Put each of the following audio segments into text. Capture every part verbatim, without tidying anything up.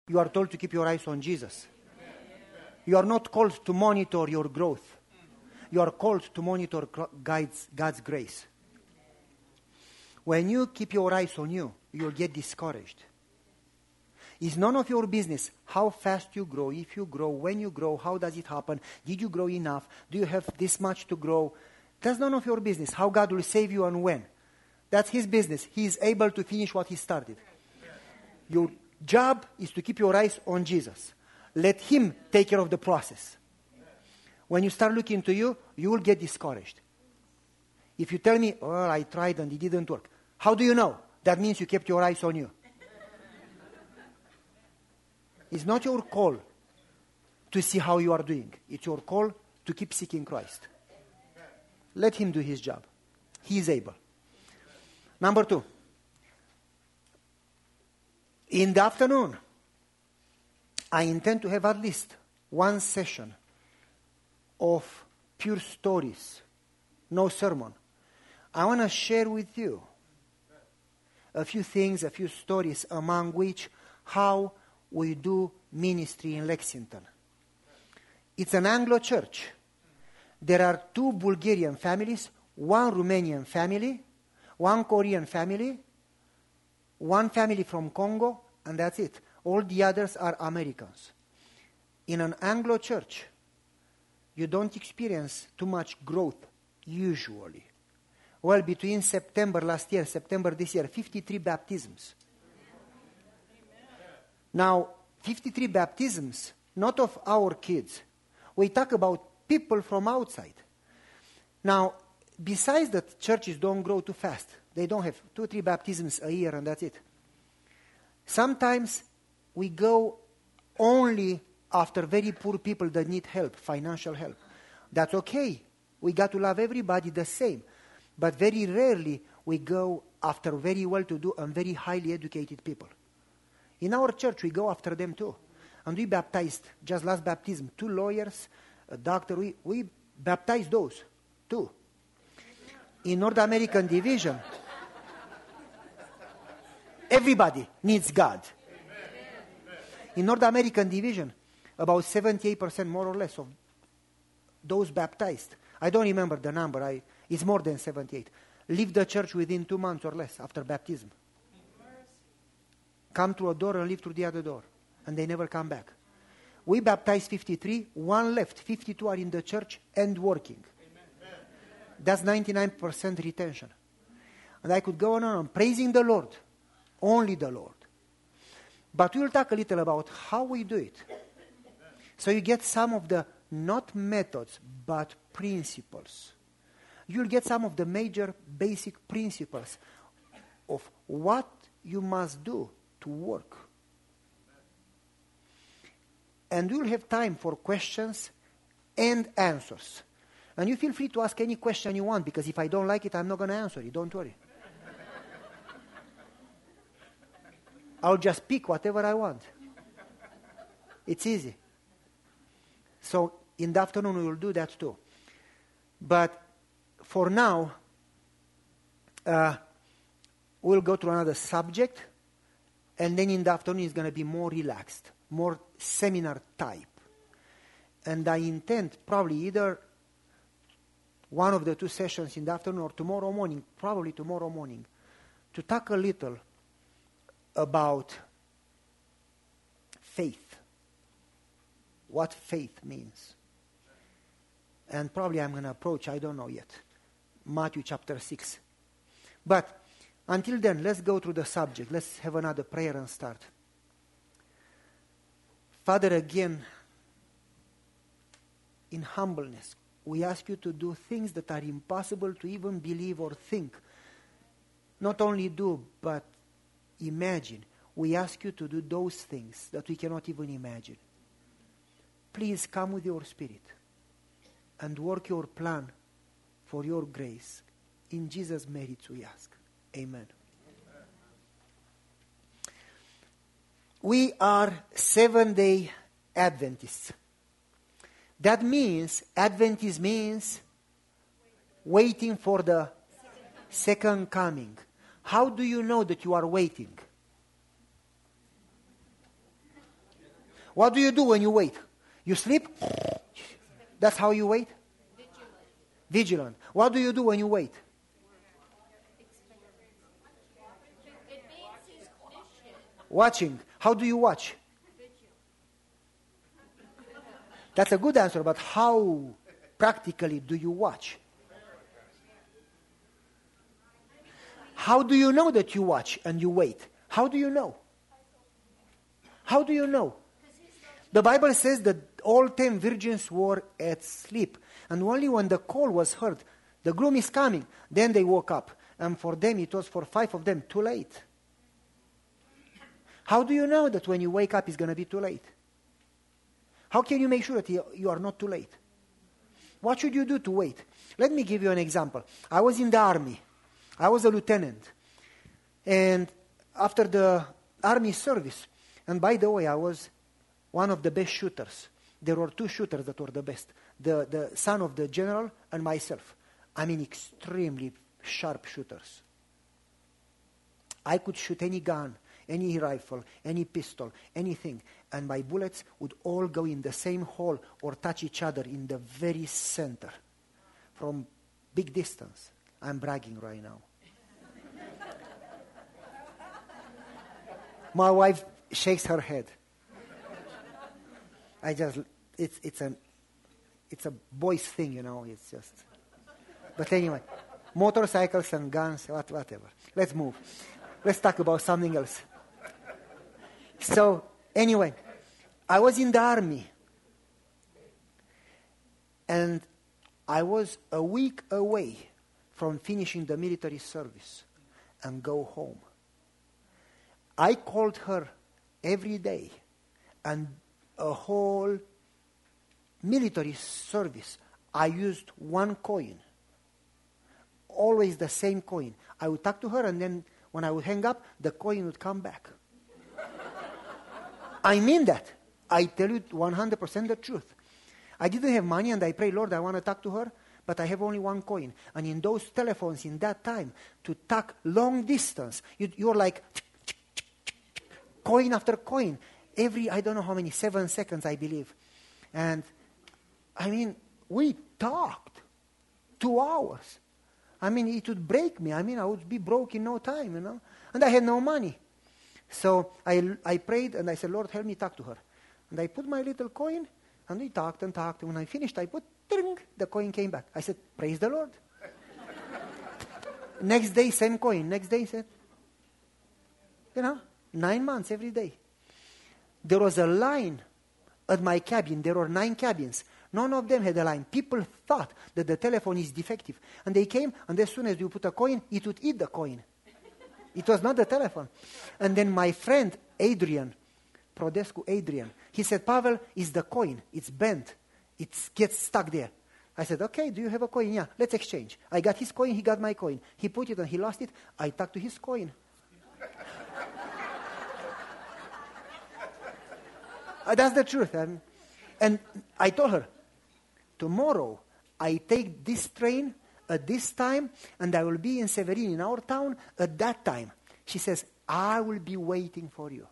You are told to keep your eyes on Jesus. You are not called to monitor your growth. You are called to monitor God's, God's grace. When you keep your eyes on you, you'll get discouraged. It's none of your business how fast you grow, if you grow, when you grow, how does it happen, did you grow enough, do you have this much to grow. That's none of your business how God will save you and when. That's His business. He is able to finish what He started. Your job is to keep your eyes on Jesus. Let Him take care of the process. When you start looking to you, you will get discouraged. If you tell me, oh, I tried and it didn't work. How do you know? That means you kept your eyes on you. It's not your call to see how you are doing. It's your call to keep seeking Christ. Let Him do His job. He is able. Number two. In the afternoon, I intend to have at least one session of pure stories. No sermon. I want to share with you a few things, a few stories, among which how we do ministry in Lexington. It's an Anglo church. There are two Bulgarian families, one Romanian family, one Korean family, one family from Congo, and that's it. All the others are Americans. In an Anglo church, you don't experience too much growth, usually. Well, between September last year, September this year, fifty-three baptisms. Now, fifty-three baptisms, not of our kids. We talk about people from outside. Now, besides that churches don't grow too fast. They don't have two, three baptisms a year and that's it. Sometimes we go only after very poor people that need help, financial help. That's okay. We got to love everybody the same. But very rarely we go after very well-to-do and very highly educated people. In our church, we go after them too. And we baptized, just last baptism, two lawyers, a doctor. We, we baptized those too. In North American division, everybody needs God. In North American division, about seventy-eight percent more or less of those baptized, I don't remember the number, I, it's more than seventy-eight, leave the church within two months or less after baptism. Come through a door and leave through the other door. And they never come back. We baptized fifty-three, one left, fifty-two are in the church and working. Amen. That's ninety-nine percent retention. And I could go on and on, praising the Lord, only the Lord. But we'll talk a little about how we do it. So you get some of the, not methods, but principles. You'll get some of the major basic principles of what you must do to work. And we'll have time for questions and answers. And you feel free to ask any question you want, because if I don't like it, I'm not going to answer it. Don't worry. I'll just pick whatever I want. It's easy. So in the afternoon, we will do that too. But for now, uh, we'll go to another subject. And then in the afternoon, it's going to be more relaxed, more seminar type. And I intend probably either one of the two sessions in the afternoon or tomorrow morning, probably tomorrow morning, to talk a little about faith. What faith means. And probably I'm going to approach, I don't know yet, Matthew chapter six. But until then, let's go through the subject. Let's have another prayer and start. Father, again, in humbleness, we ask you to do things that are impossible to even believe or think. Not only do, but imagine. We ask you to do those things that we cannot even imagine. Please come with your Spirit and work your plan for your grace. In Jesus' merits we ask. Amen. We are Seventh-day Adventists. That means, Adventist means waiting for the second coming. How do you know that you are waiting? What do you do when you wait? You sleep? That's how you wait? Vigilant. Vigilant. What do you do when you wait? It means he's patient. Watching. How do you watch? That's a good answer, but how practically do you watch? How do you know that you watch and you wait? How do you know? How do you know? The Bible says that all ten virgins were at sleep. And only when the call was heard, the groom is coming, then they woke up. And for them, it was for five of them too late. How do you know that when you wake up, it's going to be too late? How can you make sure that you are not too late? What should you do to wait? Let me give you an example. I was in the army. I was a lieutenant. And after the army service, and by the way, I was one of the best shooters. There were two shooters that were the best. The, the son of the general and myself. I mean, extremely sharp shooters. I could shoot any gun, any rifle, any pistol, anything. And my bullets would all go in the same hole or touch each other in the very center. From big distance. I'm bragging right now. My wife shakes her head. I just, it's it's a, it's a boy's thing, you know. It's just. But anyway, motorcycles and guns, what, whatever. Let's move. Let's talk about something else. So anyway, I was in the army, and I was a week away from finishing the military service and go home. I called her every day, and a whole military service, I used one coin. Always the same coin. I would talk to her, and then when I would hang up, the coin would come back. I mean that. I tell you one hundred percent the truth. I didn't have money, and I prayed, Lord, I want to talk to her, but I have only one coin. And in those telephones, in that time, to talk long distance, you, you're like coin after coin. Every, I don't know how many, seven seconds, I believe. And, I mean, we talked two hours. I mean, it would break me. I mean, I would be broke in no time, you know. And I had no money. So I, I prayed, and I said, Lord, help me talk to her. And I put my little coin, and we talked and talked. And when I finished, I put, ting, the coin came back. I said, praise the Lord. Next day, same coin. Next day, said, you know, nine months every day. There was a line at my cabin. There were nine cabins. None of them had a line. People thought that the telephone is defective. And they came, and as soon as you put a coin, it would eat the coin. It was not the telephone. And then my friend, Adrian, Prodescu Adrian, he said, Pavel, it's the coin. It's bent. It gets stuck there. I said, okay, do you have a coin? Yeah, let's exchange. I got his coin, he got my coin. He put it and he lost it. I talked to his coin. uh, that's the truth. Um, and I told her, tomorrow I take this train at this time, and I will be in Severin, in our town, at that time. She says, I will be waiting for you.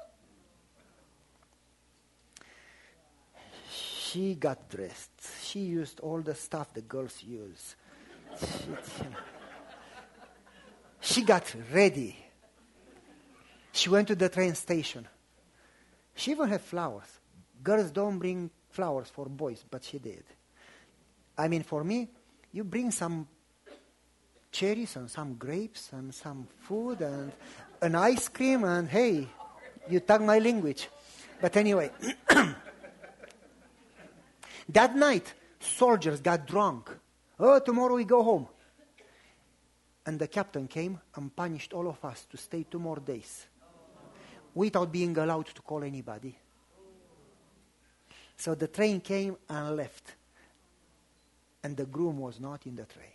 She got dressed. She used all the stuff the girls use. She, you know. She got ready. She went to the train station. She even had flowers. Girls don't bring flowers for boys, but she did. I mean, for me, you bring some cherries and some grapes and some food and an ice cream, and hey, you talk my language. But anyway, that night, soldiers got drunk. Oh, tomorrow we go home. And the captain came and punished all of us to stay two more days without being allowed to call anybody. So the train came and left. And the groom was not in the train.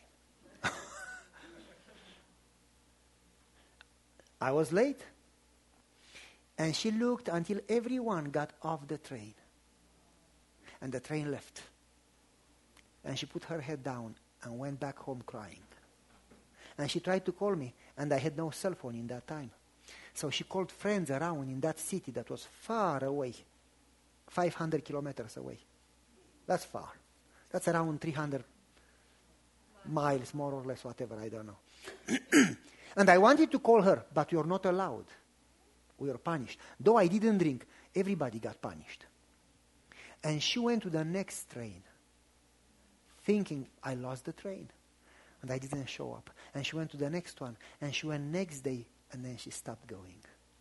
I was late. And she looked until everyone got off the train. And the train left. And she put her head down and went back home crying. And she tried to call me, and I had no cell phone in that time. So she called friends around in that city that was far away. five hundred kilometers away. That's far. That's around three hundred miles, more or less, whatever, I don't know. And I wanted to call her, but you're not allowed. We were punished. Though I didn't drink, everybody got punished. And she went to the next train, thinking I lost the train. And I didn't show up. And she went to the next one, and she went next day, and then she stopped going.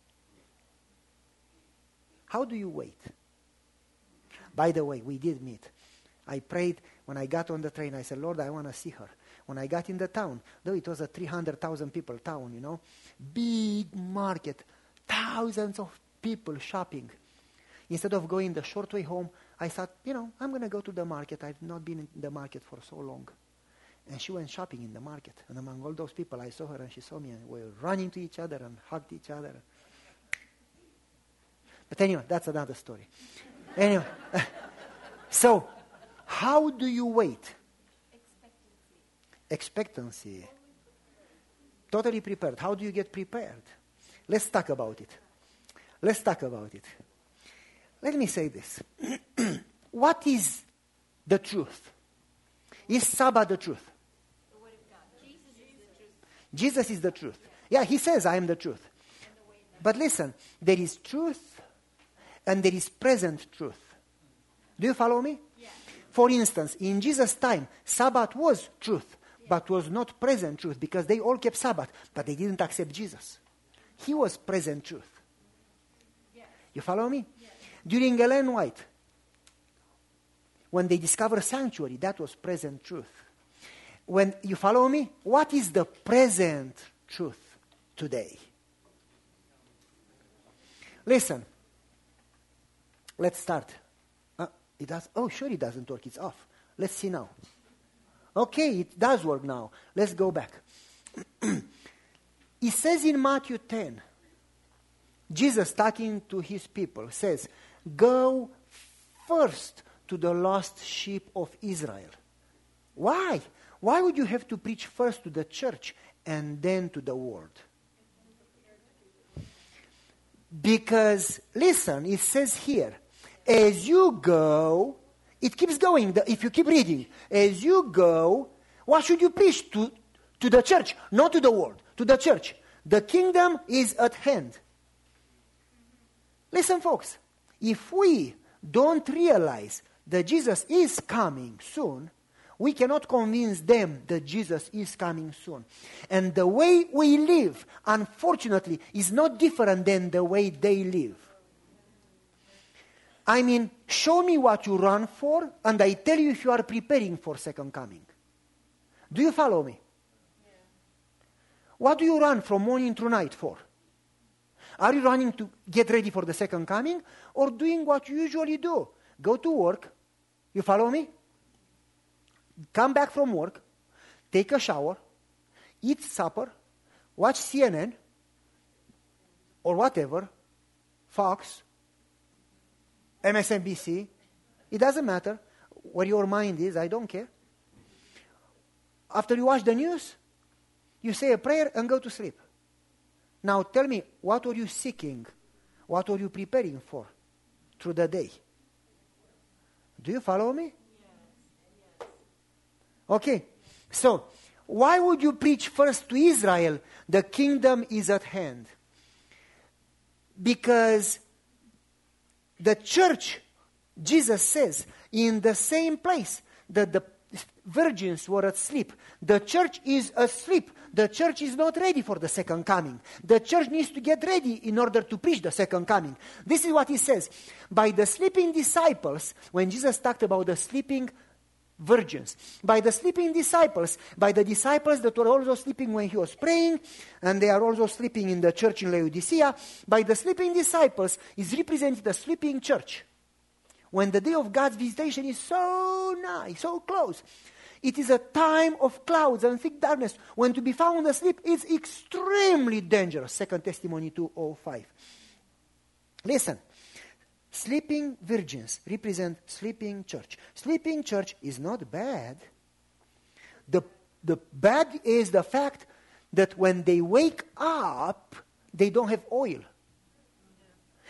How do you wait? By the way, we did meet. I prayed when I got on the train. I said, Lord, I want to see her. When I got in the town, though it was a three hundred thousand people town, you know, big market, thousands of people shopping. Instead of going the short way home, I thought, you know, I'm going to go to the market. I've not been in the market for so long. And she went shopping in the market. And among all those people, I saw her and she saw me. And we were running to each other and hugged each other. But anyway, that's another story. Anyway, so how do you wait? Expectancy. Expectancy. Totally prepared. How do you get prepared? Let's talk about it. Let's talk about it. Let me say this. What is the truth? Is Sabbath the truth? The word of God. Jesus is the truth. Jesus is the truth. Yeah, he says, I am the truth. But listen, there is truth and there is present truth. Do you follow me? Yeah. For instance, in Jesus' time, Sabbath was truth, but was not present truth because they all kept Sabbath, but they didn't accept Jesus. He was present truth. Yes. You follow me? Yes. During Ellen White, when they discovered sanctuary, that was present truth. When you follow me, what is the present truth today? Listen. Let's start. Uh, it does. Oh, sure, it doesn't work. It's off. Let's see now. Okay, it does work now. Let's go back. It says in Matthew ten, Jesus talking to his people says, go first to the lost sheep of Israel. Why? Why would you have to preach first to the church and then to the world? Because, listen, it says here, as you go, it keeps going, the, if you keep reading, as you go, what should you preach to? To the church, not to the world, to the church. The kingdom is at hand. Listen, folks, if we don't realize that Jesus is coming soon, we cannot convince them that Jesus is coming soon. And the way we live, unfortunately, is not different than the way they live. I mean, show me what you run for, and I tell you if you are preparing for second coming. Do you follow me? Yeah. What do you run from morning to night for? Are you running to get ready for the second coming, or doing what you usually do? Go to work. You follow me? Come back from work, take a shower, eat supper, watch C N N, or whatever, Fox, M S N B C. It doesn't matter where your mind is, I don't care. After you watch the news, you say a prayer and go to sleep. Now tell me, what are you seeking? What are you preparing for through the day? Do you follow me? Okay, so why would you preach first to Israel? The kingdom is at hand. Because the church, Jesus says, in the same place that the virgins were asleep, the church is asleep. The church is not ready for the second coming. The church needs to get ready in order to preach the second coming. This is what he says. By the sleeping disciples, when Jesus talked about the sleeping virgins, by the sleeping disciples, by the disciples that were also sleeping when he was praying, and they are also sleeping in the church in Laodicea, by the sleeping disciples is represented the sleeping church. When the day of God's visitation is so nigh, so close, it is a time of clouds and thick darkness. When to be found asleep is extremely dangerous. Second Timothy two oh five. Listen. Sleeping virgins represent sleeping church. Sleeping church is not bad. The, the bad is the fact that when they wake up, they don't have oil.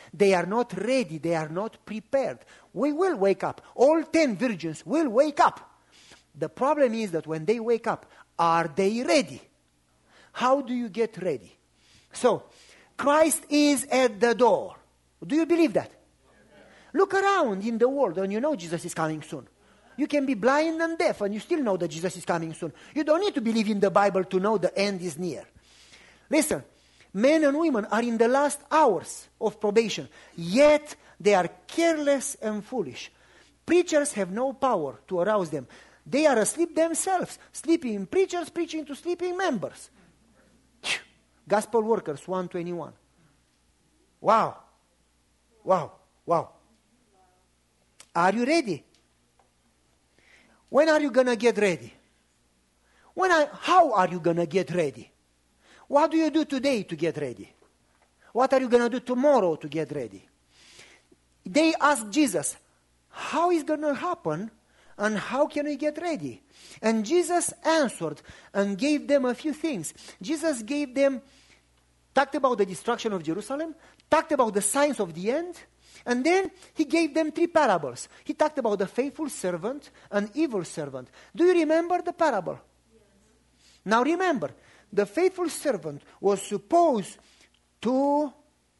They are not ready. They are not prepared. We will wake up. All ten virgins will wake up. The problem is that when they wake up, are they ready? How do you get ready? So, Christ is at the door. Do you believe that? Look around in the world and you know Jesus is coming soon. You can be blind and deaf and you still know that Jesus is coming soon. You don't need to believe in the Bible to know the end is near. Listen, men and women are in the last hours of probation, yet they are careless and foolish. Preachers have no power to arouse them. They are asleep themselves. Sleeping preachers preaching to sleeping members. Gospel Workers one twenty-one. Wow. Wow. Wow. Are you ready? When are you going to get ready? When I, how are you going to get ready? What do you do today to get ready? What are you going to do tomorrow to get ready? They asked Jesus, how is going to happen and how can we get ready? And Jesus answered and gave them a few things. Jesus gave them, talked about the destruction of Jerusalem, talked about the signs of the end, and then he gave them three parables. He talked about the faithful servant and evil servant. Do you remember the parable? Yes. Now remember, the faithful servant was supposed to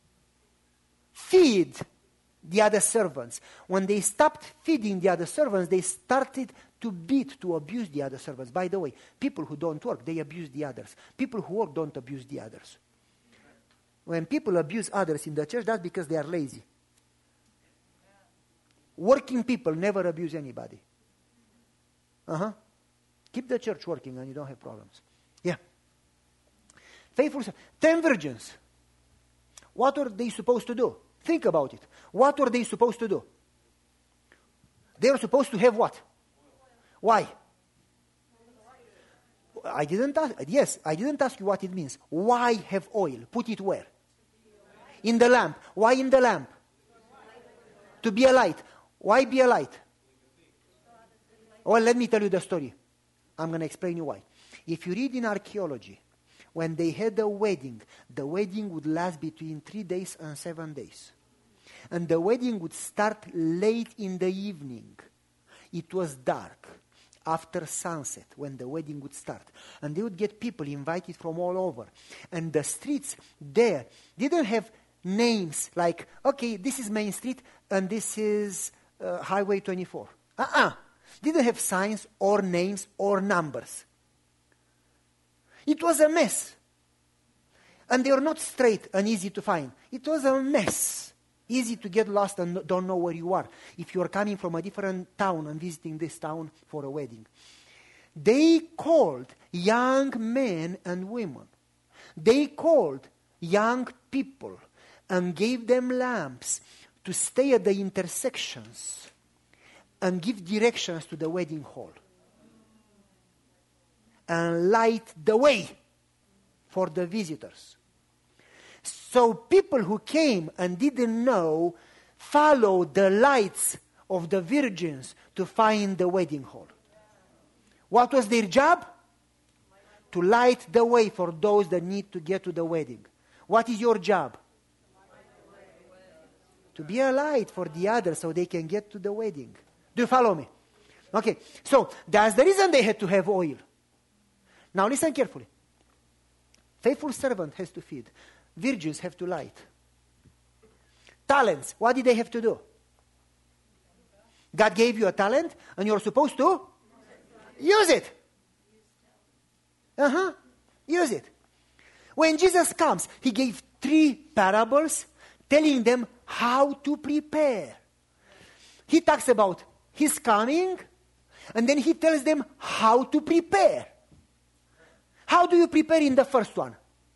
feed the other servants. When they stopped feeding the other servants, they started to beat, to abuse the other servants. By the way, people who don't work, they abuse the others. People who work don't abuse the others. When people abuse others in the church, that's because they are lazy. Working people never abuse anybody. Uh-huh. Keep the church working and you don't have problems. Yeah. Faithful. Ten virgins. What were they supposed to do? Think about it. What were they supposed to do? They were supposed to have what? Why? I didn't ask. Yes, I didn't ask you what it means. Why have oil? Put it where? In the lamp. Why in the lamp? To be a light. Why be a light? Well, let me tell you the story. I'm going to explain you why. If you read in archaeology, when they had a wedding, the wedding would last between three days and seven days. And the wedding would start late in the evening. It was dark, after sunset, when the wedding would start. And they would get people invited from all over. And the streets there didn't have names like, okay, this is Main Street and this is uh, Highway twenty-four. Uh-uh. Didn't have signs or names or numbers. It was a mess. And they were not straight and easy to find. It was a mess. Easy to get lost and don't know where you are if you are coming from a different town and visiting this town for a wedding. They called young men and women. They called young people and gave them lamps to stay at the intersections and give directions to the wedding hall and light the way for the visitors. So people who came and didn't know followed the lights of the virgins to find the wedding hall. What was their job? To light the way for those that need to get to the wedding. What is your job? To be a light for the others so they can get to the wedding. Do you follow me? Okay, so that's the reason they had to have oil. Now listen carefully. Faithful servant has to feed. Virgins have to light. Talents, what did they have to do? God gave you a talent and you're supposed to use it. Uh-huh. Use it. When Jesus comes, he gave three parables telling them how to prepare. He talks about his coming and then he tells them how to prepare. How do you prepare in the first one?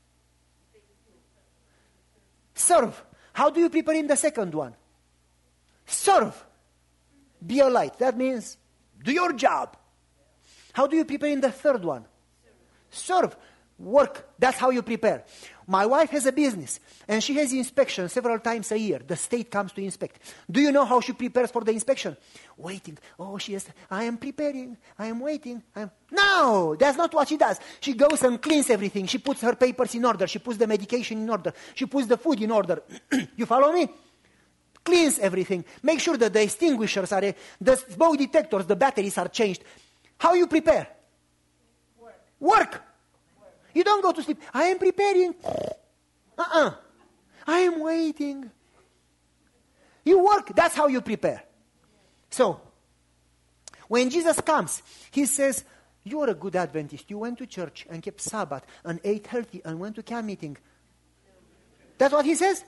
Serve. How do you prepare in the second one? Serve. Be a light. That means do your job. How do you prepare in the third one? Serve. Work. That's how you prepare. My wife has a business, and she has inspection several times a year. The state comes to inspect. Do you know how she prepares for the inspection? Waiting. Oh, she is, I am preparing. I am waiting. I am... No, that's not what she does. She goes and cleans everything. She puts her papers in order. She puts the medication in order. She puts the food in order. You follow me? Cleans everything. Make sure that the extinguishers are, the smoke detectors, the batteries are changed. How you prepare? Work. Work. You don't go to sleep. I am preparing. Uh-uh. I am waiting. You work. That's how you prepare. So, when Jesus comes, he says, you're a good Adventist. You went to church and kept Sabbath and ate healthy and went to camp meeting. That's what he says?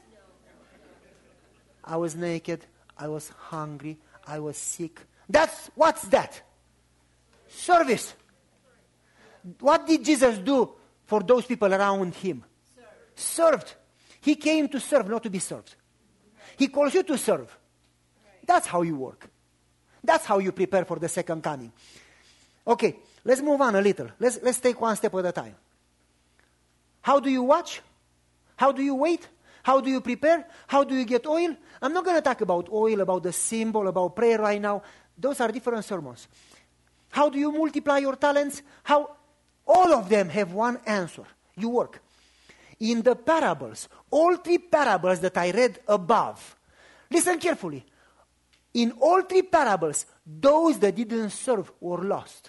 I was naked. I was hungry. I was sick. That's, what's that? Service. What did Jesus do for those people around him? Served. Served. He came to serve, not to be served. He calls you to serve. Right. That's how you work. That's how you prepare for the second coming. Okay, let's move on a little. Let's, let's take one step at a time. How do you watch? How do you wait? How do you prepare? How do you get oil? I'm not going to talk about oil, about the symbol, about prayer right now. Those are different sermons. How do you multiply your talents? How? All of them have one answer. You work. In the parables, all three parables that I read above, listen carefully. In all three parables, those that didn't serve were lost.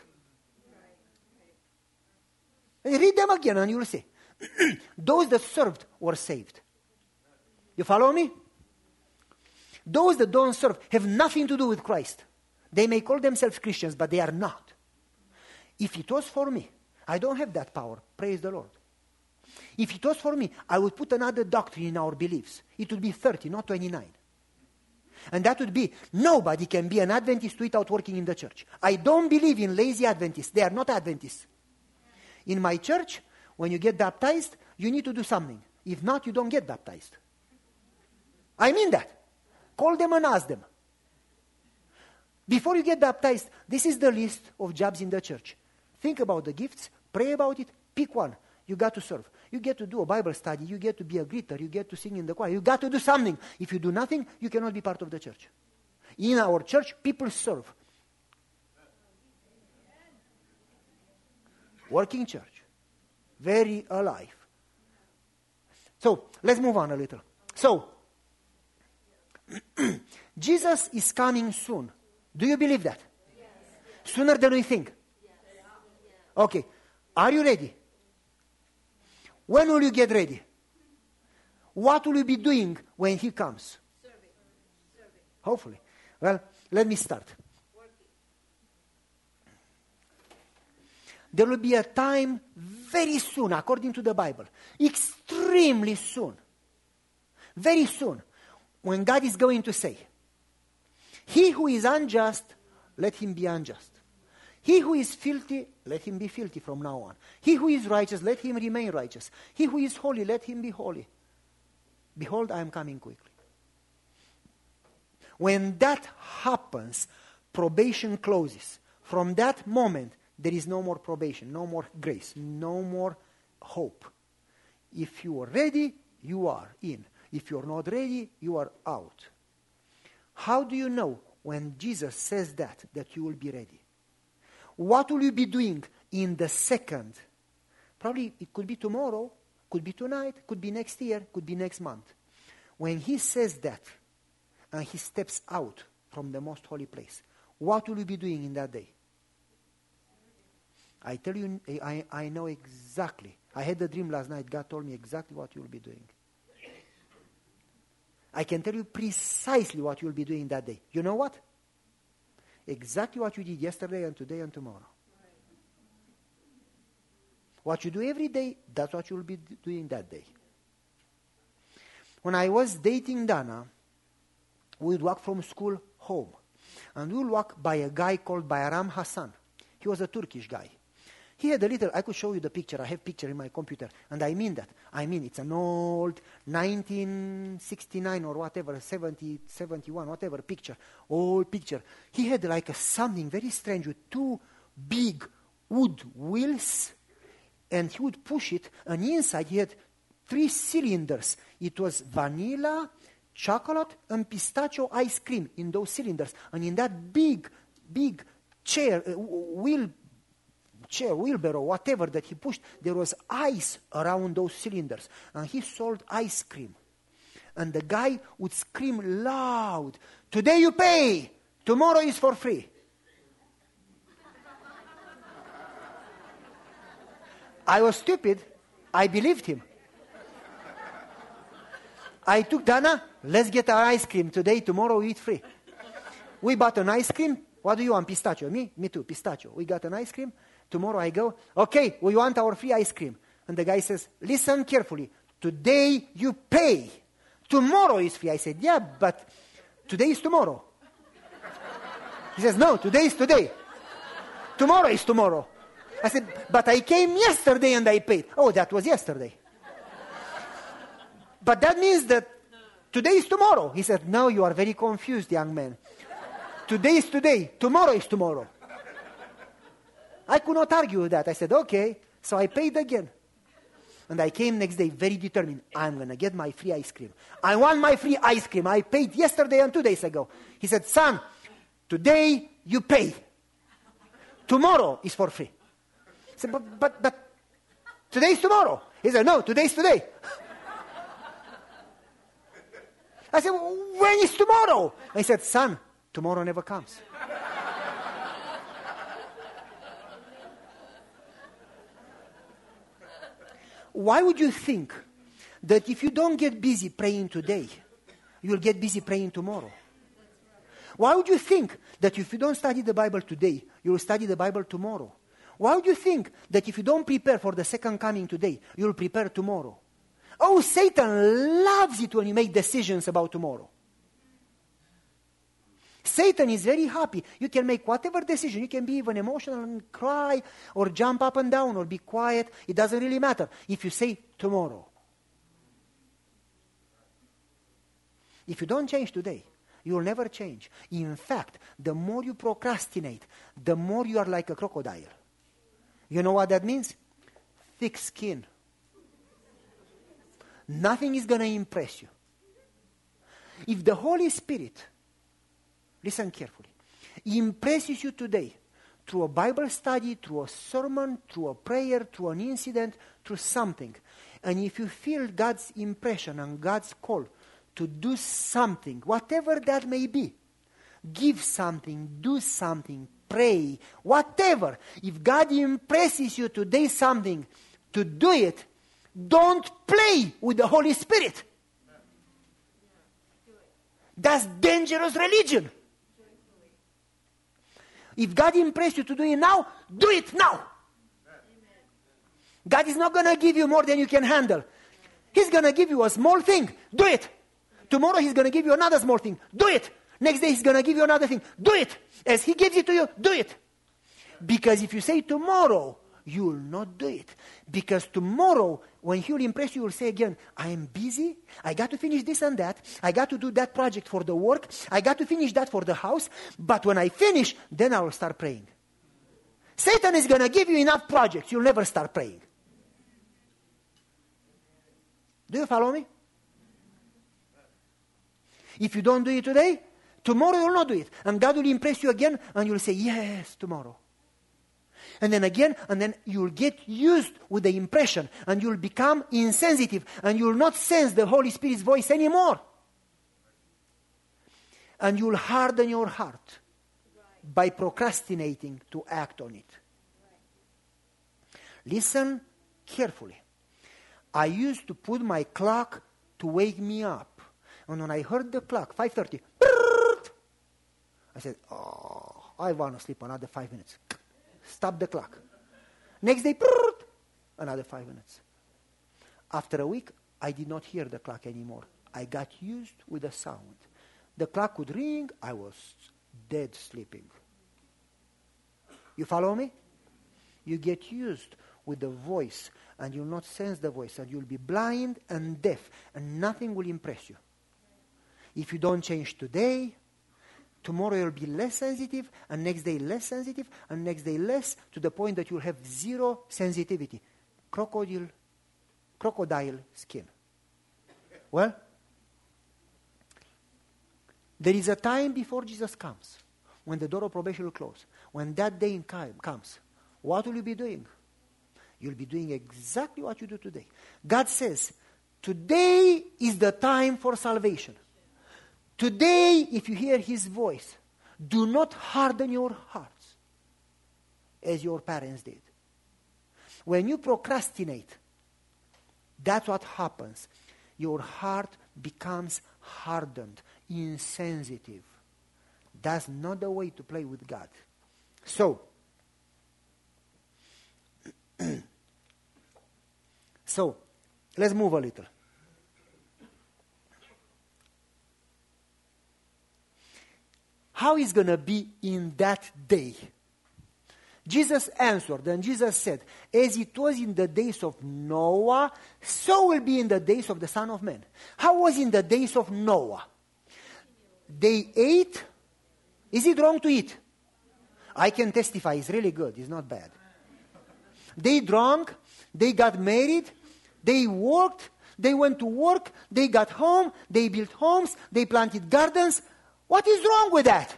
Read them again and you'll see. Those that served were saved. You follow me? Those that don't serve have nothing to do with Christ. They may call themselves Christians, but they are not. If it was for me, I don't have that power. Praise the Lord. If it was for me, I would put another doctrine in our beliefs. It would be thirty, not twenty-nine. And that would be, nobody can be an Adventist without working in the church. I don't believe in lazy Adventists. They are not Adventists. In my church, when you get baptized, you need to do something. If not, you don't get baptized. I mean that. Call them and ask them. Before you get baptized, this is the list of jobs in the church. Think about the gifts, pray about it, pick one. You got to serve. You get to do a Bible study. You get to be a greeter. You get to sing in the choir. You got to do something. If you do nothing, you cannot be part of the church. In our church, people serve. Working church. Very alive. So, let's move on a little. So, Jesus is coming soon. Do you believe that? Yes. Sooner than we think? Yes. Okay. Are you ready? When will you get ready? What will you be doing when he comes? Serving. Serving. Hopefully. Well, let me start. Working. There will be a time very soon, according to the Bible, extremely soon, very soon, when God is going to say, he who is unjust, let him be unjust. He who is filthy, let him be filthy from now on. He who is righteous, let him remain righteous. He who is holy, let him be holy. Behold, I am coming quickly. When that happens, probation closes. From that moment, there is no more probation, no more grace, no more hope. If you are ready, you are in. If you're not ready, you are out. How do you know when Jesus says that, that you will be ready? What will you be doing in the second? Probably it could be tomorrow, could be tonight, could be next year, could be next month. When he says that, and he steps out from the most holy place, what will you be doing in that day? I tell you, I, I know exactly. I had a dream last night. God told me exactly what you will be doing. I can tell you precisely what you will be doing that day. You know what? Exactly what you did yesterday and today and tomorrow. What you do every day, that's what you will be doing that day. When I was dating Dana, we would walk from school home. And we would walk by a guy called Bayram Hassan. He was a Turkish guy. He had a little, I could show you the picture. I have picture in my computer. And I mean that. I mean, it's an old nineteen sixty-nine or whatever, seventy, seventy-one, whatever picture. Old picture. He had like a something very strange with two big wood wheels and he would push it, and inside he had three cylinders. It was vanilla, chocolate, and pistachio ice cream in those cylinders. And in that big, big chair, uh, wheel, chair, wheelbarrow, whatever that he pushed, there was ice around those cylinders. And he sold ice cream. And the guy would scream loud, "Today you pay, tomorrow is for free." I was stupid. I believed him. I took Dana, "Let's get our ice cream today, tomorrow we eat free." We bought an ice cream. "What do you want, pistachio?" Me? Me too, pistachio. We got an ice cream. Tomorrow I go, "Okay, we want our free ice cream." And the guy says, "Listen carefully. Today you pay. Tomorrow is free." I said, "Yeah, but today is tomorrow." He says, "No, today is today. Tomorrow is tomorrow." I said, "But I came yesterday and I paid." "Oh, that was yesterday." "But that means that today is tomorrow." He said, "No, you are very confused, young man. Today is today. Tomorrow is tomorrow." I could not argue with that. I said, "Okay." So I paid again. And I came next day very determined. I'm going to get my free ice cream. I want my free ice cream. I paid yesterday and two days ago. He said, "Son, today you pay. Tomorrow is for free." I said, but, but, but today is tomorrow." He said, "No, today is today." I said, "When is tomorrow?" I said, "Son, tomorrow never comes." Why would you think that if you don't get busy praying today, you'll get busy praying tomorrow? Why would you think that if you don't study the Bible today, you'll study the Bible tomorrow? Why would you think that if you don't prepare for the second coming today, you'll prepare tomorrow? Oh, Satan loves it when you make decisions about tomorrow. Satan is very happy. You can make whatever decision. You can be even emotional and cry or jump up and down or be quiet. It doesn't really matter if you say tomorrow. If you don't change today, you will never change. In fact, the more you procrastinate, the more you are like a crocodile. You know what that means? Thick skin. Nothing is going to impress you. If the Holy Spirit, listen carefully, impresses you today through a Bible study, through a sermon, through a prayer, through an incident, through something, and if you feel God's impression and God's call to do something, whatever that may be, give something, do something, pray, whatever. If God impresses you to do something, to do it, don't play with the Holy Spirit. That's dangerous religion. If God impressed you to do it now, do it now. God is not going to give you more than you can handle. He's going to give you a small thing. Do it. Tomorrow He's going to give you another small thing. Do it. Next day He's going to give you another thing. Do it. As He gives it to you, do it. Because if you say tomorrow, you will not do it. Because tomorrow, when He will impress you, you will say again, "I am busy. I got to finish this and that. I got to do that project for the work. I got to finish that for the house. But when I finish, then I will start praying." Satan is going to give you enough projects. You'll never start praying. Do you follow me? If you don't do it today, tomorrow you will not do it. And God will impress you again, and you'll say, "Yes, tomorrow." And then again, and then you'll get used with the impression, and you'll become insensitive, and you'll not sense the Holy Spirit's voice anymore. And you'll harden your heart by procrastinating to act on it. Listen carefully. I used to put my clock to wake me up. And when I heard the clock, five thirty, I said, "Oh, I want to sleep another five minutes." Stop the clock. Next day, another five minutes. After a week, I did not hear the clock anymore. I got used with the sound. The clock would ring, I was dead sleeping. You follow me? You get used with the voice, and you'll not sense the voice, and you'll be blind and deaf, and nothing will impress you. If you don't change today, tomorrow you'll be less sensitive, and next day less sensitive, and next day less, to the point that you'll have zero sensitivity. crocodile, crocodile skin. Well, there is a time before Jesus comes when the door of probation will close. When that day comes, what will you be doing? You'll be doing exactly what you do today. God says, today is the time for salvation. Today, if you hear His voice, do not harden your hearts as your parents did. When you procrastinate, that's what happens. Your heart becomes hardened, insensitive. That's not the way to play with God. So, so let's move a little. How is going to be in that day? Jesus answered, and Jesus said, as it was in the days of Noah, so will be in the days of the Son of Man. How was in the days of Noah? They ate. Is it wrong to eat? I can testify, it's really good, it's not bad. They drank, they got married, they worked, they went to work, they got home, they built homes, they planted gardens. What is wrong with that?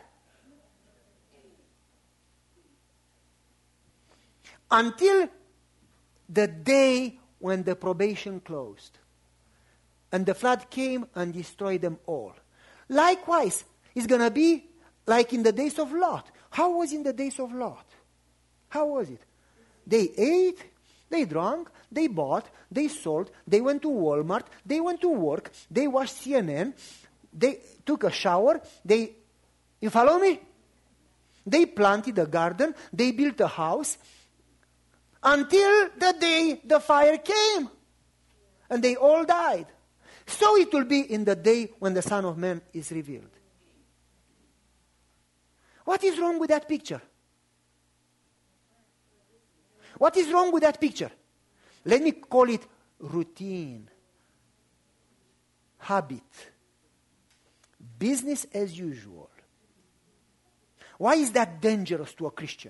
Until the day when the probation closed and the flood came and destroyed them all. Likewise, it's going to be like in the days of Lot. How was in the days of Lot? How was it? They ate, they drank, they bought, they sold, they went to Walmart, they went to work, they watched C N N, they took a shower, they, you follow me? They planted a garden, they built a house, until the day the fire came. And they all died. So it will be in the day when the Son of Man is revealed. What is wrong with that picture? What is wrong with that picture? Let me call it routine, habit, business as usual. Why is that dangerous to a Christian?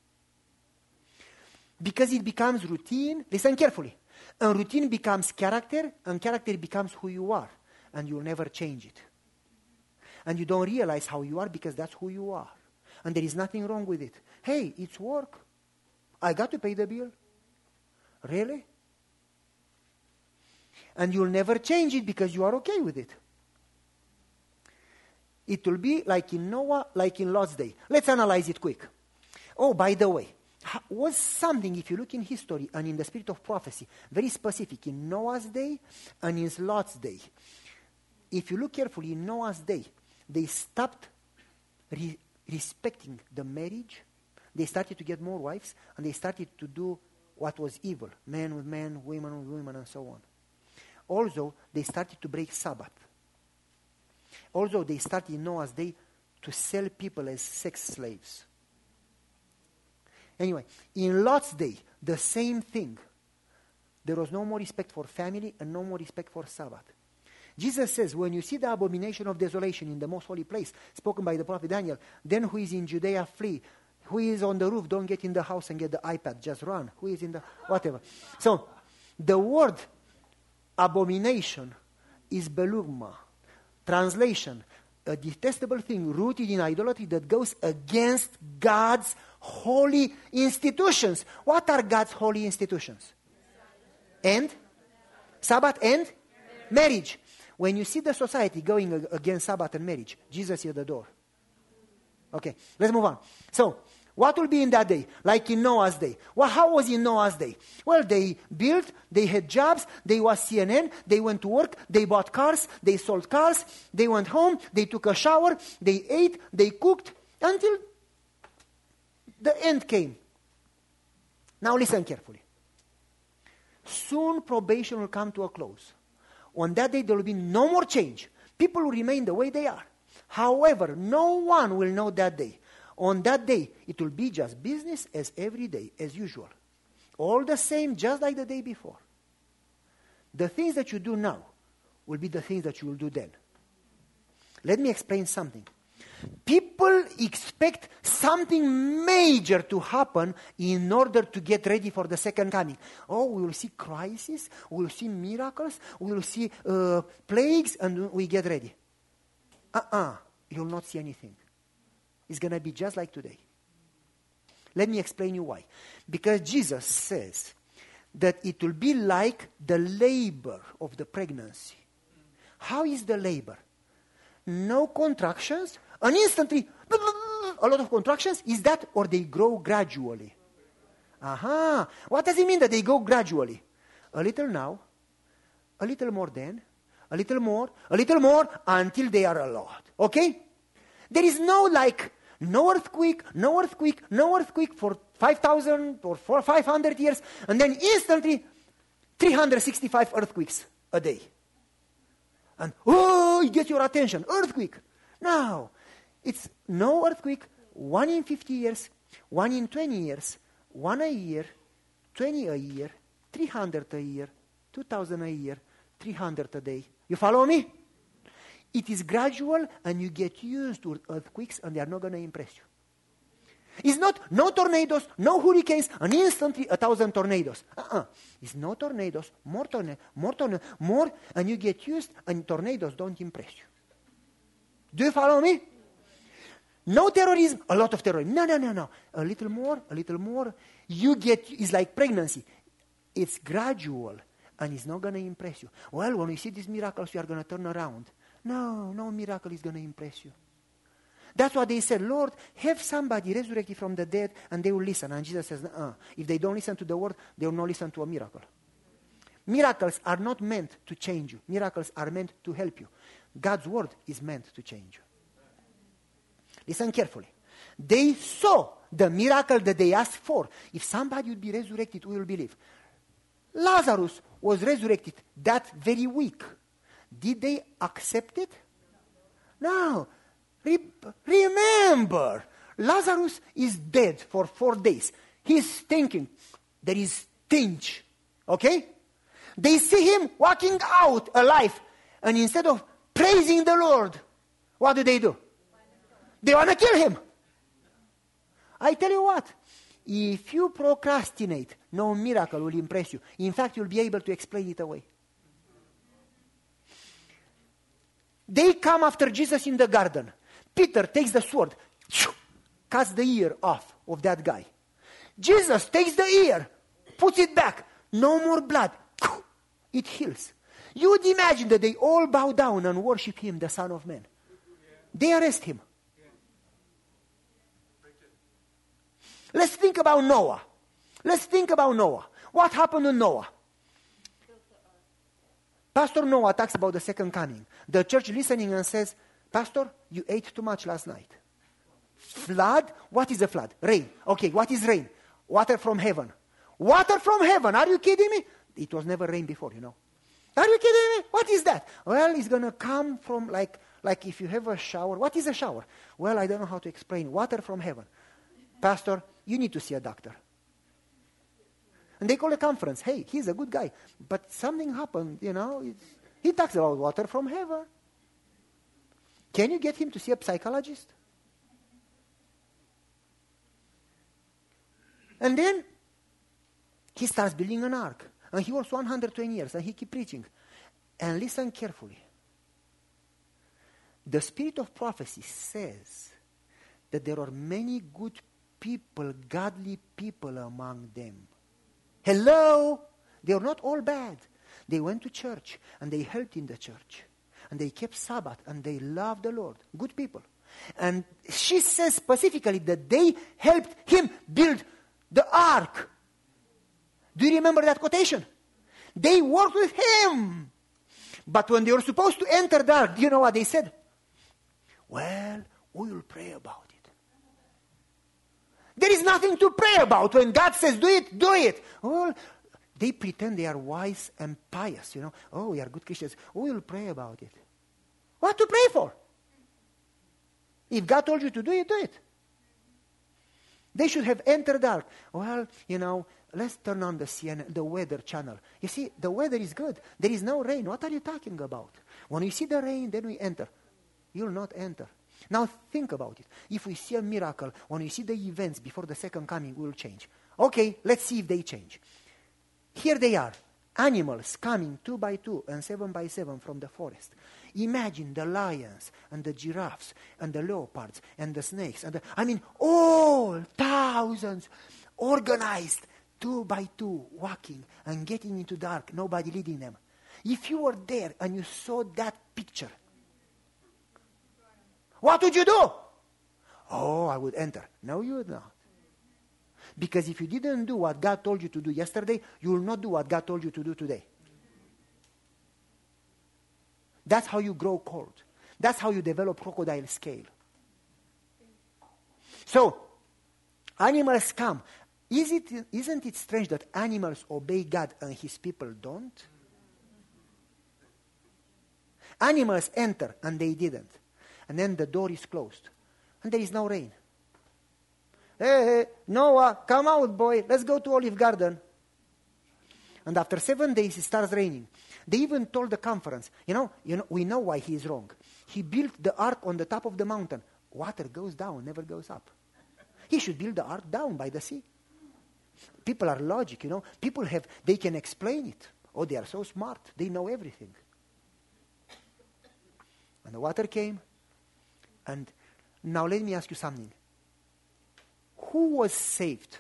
Because it becomes routine. Listen carefully. And routine becomes character, and character becomes who you are. And you'll never change it. And you don't realize how you are because that's who you are. And there is nothing wrong with it. Hey, it's work. I got to pay the bill. Really? And you'll never change it because you are okay with it. It will be like in Noah, like in Lot's day. Let's analyze it quick. Oh, by the way, was something, if you look in history and in the spirit of prophecy, very specific in Noah's day and in Lot's day. If you look carefully in Noah's day, they stopped re- respecting the marriage. They started to get more wives, and they started to do what was evil. Men with men, women with women, and so on. Also, they started to break Sabbath. Also, they started in Noah's day to sell people as sex slaves. Anyway, in Lot's day, the same thing. There was no more respect for family and no more respect for Sabbath. Jesus says, when you see the abomination of desolation in the most holy place, spoken by the prophet Daniel, then who is in Judea flee. Who is on the roof, don't get in the house and get the iPad, just run. Who is in the, whatever. So, the word abomination is belugma. Translation, a detestable thing rooted in idolatry that goes against God's holy institutions. What are God's holy institutions? And? Sabbath and? Marriage. When you see the society going against Sabbath and marriage, Jesus is at the door. Okay, let's move on. So, what will be in that day? Like in Noah's day. Well, how was in Noah's day? Well, they built, they had jobs, they watched C N N, they went to work, they bought cars, they sold cars, they went home, they took a shower, they ate, they cooked, until the end came. Now listen carefully. Soon probation will come to a close. On that day there will be no more change. People will remain the way they are. However, no one will know that day. On that day, it will be just business as every day, as usual. All the same, just like the day before. The things that you do now will be the things that you will do then. Let me explain something. People expect something major to happen in order to get ready for the second coming. Oh, we will see crisis, we will see miracles, we will see uh, plagues, and we get ready. Uh-uh, you'll not see anything. It's going to be just like today. Let me explain you why. Because Jesus says that it will be like the labor of the pregnancy. How is the labor? No contractions, and instantly, a lot of contractions. Is that, or they grow gradually? Aha. What does it mean that they go gradually? A little now, a little more then, a little more, a little more, until they are a lot. Okay? There is no like, no earthquake, no earthquake, no earthquake for five thousand or for five hundred years, and then instantly three hundred sixty-five earthquakes a day. And, oh, it gets your attention, earthquake. No, it's no earthquake, one in fifty years, one in twenty years, one a year, twenty a year, three hundred a year, two thousand a year, three hundred a day. You follow me? It is gradual, and you get used to earthquakes, and they are not going to impress you. It's not no tornadoes, no hurricanes, and instantly a thousand tornadoes. Uh-uh. It's no tornadoes, more tornadoes, more tornadoes, more, and you get used, and tornadoes don't impress you. Do you follow me? No terrorism, a lot of terrorism. No, no, no, no. A little more, a little more. You get, it's like pregnancy. It's gradual, and it's not going to impress you. Well, when you see these miracles, you are going to turn around. No, no miracle is going to impress you. That's why they said, Lord, have somebody resurrected from the dead, and they will listen. And Jesus says, uh, if they don't listen to the word, they will not listen to a miracle. Miracles are not meant to change you. Miracles are meant to help you. God's word is meant to change you. Listen carefully. They saw the miracle that they asked for. If somebody would be resurrected, we will believe. Lazarus was resurrected that very week. Did they accept it? No. Re- remember, Lazarus is dead for four days. He's thinking, there is stench. Okay? They see him walking out alive. And instead of praising the Lord, what do they do? They want to kill him. I tell you what, if you procrastinate, no miracle will impress you. In fact, you'll be able to explain it away. They come after Jesus in the garden. Peter takes the sword, cuts the ear off of that guy. Jesus takes the ear, puts it back. No more blood. It heals. You would imagine that they all bow down and worship him, the Son of Man. They arrest him. Let's think about Noah. Let's think about Noah. What happened to Noah? Pastor Noah talks about the second coming. The church listening and says, Pastor, you ate too much last night. Flood? What is a flood? Rain. Okay, what is rain? Water from heaven. Water from heaven. Are you kidding me? It was never rain before, you know. Are you kidding me? What is that? Well, it's going to come from like, like if you have a shower. What is a shower? Well, I don't know how to explain. Water from heaven. Pastor, you need to see a doctor. And they call a conference. Hey, he's a good guy. But something happened, you know. It's, he talks about water from heaven. Can you get him to see a psychologist? And then he starts building an ark. And he works one hundred twenty years. And he keeps preaching. And listen carefully. The spirit of prophecy says that there are many good people, godly people among them. Hello? They are not all bad. They went to church and they helped in the church. And they kept Sabbath and they loved the Lord. Good people. And she says specifically that they helped him build the ark. Do you remember that quotation? They worked with him. But when they were supposed to enter the ark, do you know what they said? Well, we will pray about it. There is nothing to pray about. When God says do it, do it. Well, they pretend they are wise and pious, you know. Oh, we are good Christians. We will pray about it. What to pray for? If God told you to do it, do it. They should have entered the ark. Well, you know, let's turn on the C N N, the weather channel. You see, the weather is good. There is no rain. What are you talking about? When you see the rain, then we enter. You'll not enter. Now think about it. If we see a miracle, when we see the events before the second coming, will change. Okay, let's see if they change. Here they are, animals coming two by two and seven by seven from the forest. Imagine the lions and the giraffes and the leopards and the snakes. And the, I mean, all thousands organized two by two, walking and getting into dark, nobody leading them. If you were there and you saw that picture, what would you do? Oh, I would enter. No, you would not. Because if you didn't do what God told you to do yesterday, you will not do what God told you to do today. That's how you grow cold. That's how you develop crocodile scale. So, animals come. Is it, isn't it strange that animals obey God and His people don't? Animals enter and they didn't. And then the door is closed. And there is no rain. Hey, hey, Noah, come out, boy. Let's go to Olive Garden. And after seven days, it starts raining. They even told the conference, you know, you know, we know why he is wrong. He built the ark on the top of the mountain. Water goes down, never goes up. He should build the ark down by the sea. People are logic, you know. People have, they can explain it. Oh, they are so smart. They know everything. And the water came. And now let me ask you something. Who was saved?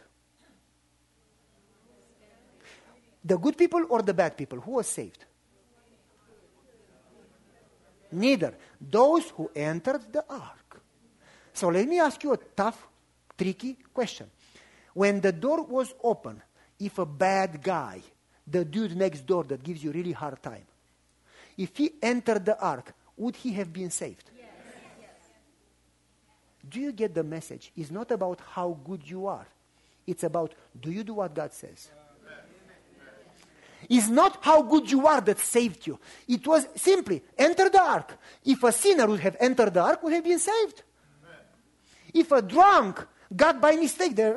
The good people or the bad people? Who was saved? Neither. Those who entered the ark. So let me ask you a tough, tricky question. When the door was open, if a bad guy, the dude next door that gives you really hard time, if he entered the ark, would he have been saved? Yes. Do you get the message? It's not about how good you are. It's about, do you do what God says? It's not how good you are that saved you. It was simply, enter the ark. If a sinner would have entered the ark, would have been saved. Amen. If a drunk got by mistake there,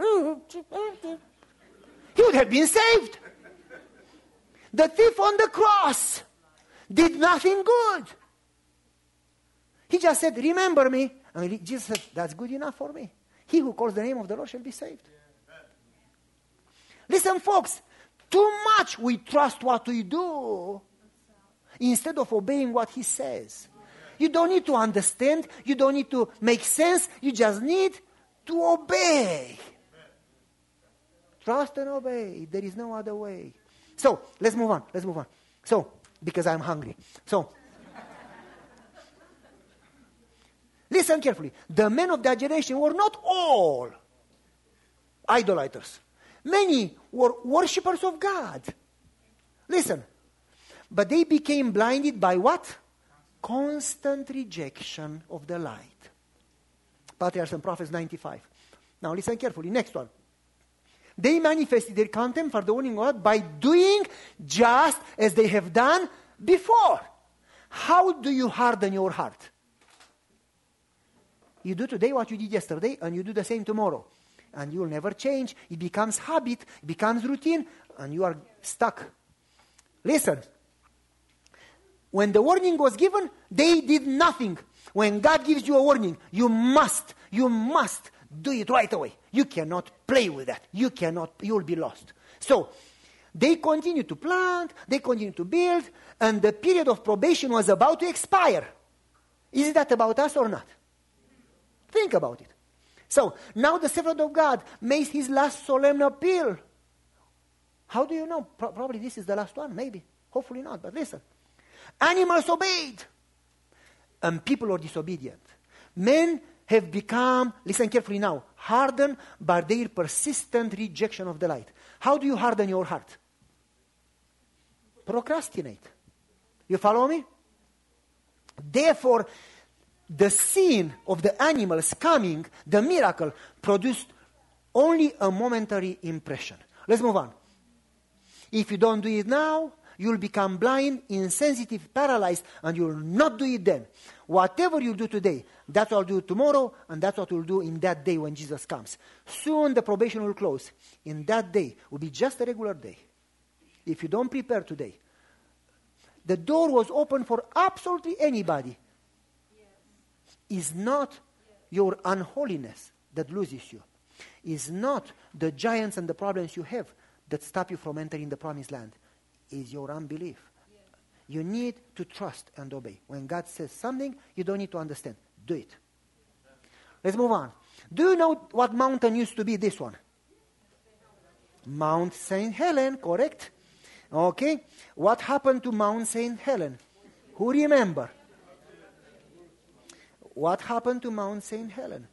he would have been saved. The thief on the cross did nothing good. He just said, remember me. And Jesus said, that's good enough for me. He who calls the name of the Lord shall be saved. Listen, folks. Too much we trust what we do instead of obeying what He says. You don't need to understand. You don't need to make sense. You just need to obey. Trust and obey. There is no other way. So, let's move on. Let's move on. So, because I'm hungry. So, listen carefully. The men of that generation were not all idolaters. Many were worshippers of God. Listen. But they became blinded by what? Constant rejection of the light. Patriarchs and Prophets ninety-five. Now listen carefully. Next one. They manifested their contempt for the warning of God by doing just as they have done before. How do you harden your heart? You do today what you did yesterday, and you do the same tomorrow. And you will never change. It becomes habit, it becomes routine, and you are stuck. Listen. When the warning was given, they did nothing. When God gives you a warning, you must, you must do it right away. You cannot play with that. You cannot, you will be lost. So, they continue to plant, they continue to build, and the period of probation was about to expire. Is that about us or not? Think about it. So, now the servant of God makes his last solemn appeal. How do you know? Pro- probably this is the last one, maybe. Hopefully not, but listen. Animals obeyed, and people are disobedient. Men have become, listen carefully now, hardened by their persistent rejection of the light. How do you harden your heart? Procrastinate. You follow me? Therefore, the scene of the animals coming, the miracle, produced only a momentary impression. Let's move on. If you don't do it now, you'll become blind, insensitive, paralyzed, and you'll not do it then. Whatever you do today, that's what I'll do tomorrow, and that's what we'll do in that day when Jesus comes. Soon the probation will close. In that day will be just a regular day. If you don't prepare today, the door was open for absolutely anybody. It's not your unholiness that loses you. It's not the giants and the problems you have that stop you from entering the promised land. It's your unbelief. You need to trust and obey. When God says something, you don't need to understand. Do it. Let's move on. Do you know what mountain used to be this one? Mount Saint Helen, correct? Okay. What happened to Mount Saint Helen? Who remember? What happened to Mount Saint Helen?